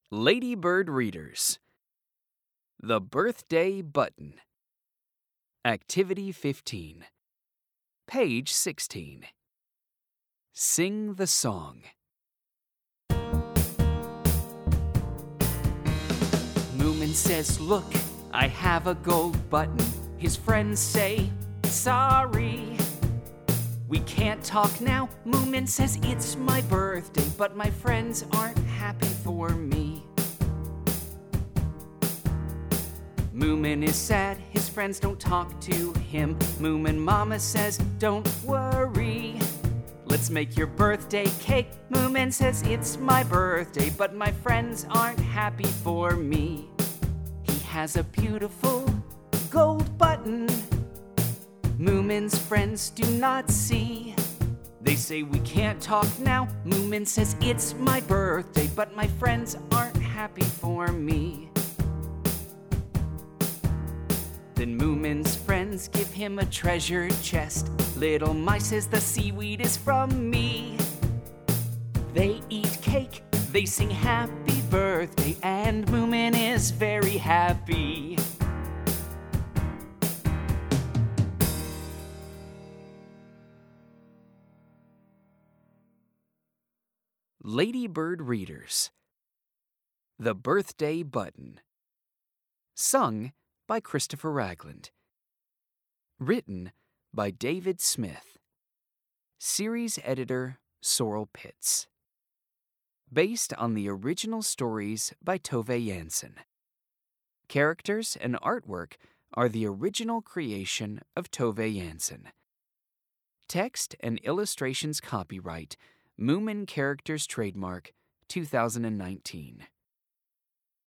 Ladybird Readers. The Birthday Button. Activity 15. Page 16. Sing the song. Moomin says, "Look, I have a gold button." His friends say, "Sorry, we can't talk now." Moomin says, "It's my birthday, but my friends aren't happy for me." Moomin is sad, his friends don't talk to him. Moomin Mama says, "Don't worry, let's make your birthday cake." Moomin says, "It's my birthday, but my friends aren't happy for me." He has a beautiful gold button Moomin's friends do not see. They say, "We can't talk now." Moomin says, "It's my birthday, but my friends aren't happy for me." Then Moomin's friends give him a treasure chest. Little Mice says, "The seaweed is from me." They eat cake, they sing happy birthday, and Moomin is very happy. Ladybird Readers. The Birthday Button. Sung by Christopher Ragland. Written by David Smith. Series editor Sorrel Pitts. Based on the original stories by Tove Jansson. Characters and artwork are the original creation of Tove Jansson. Text and illustrations copyright Moomin Characters Trademark 2019.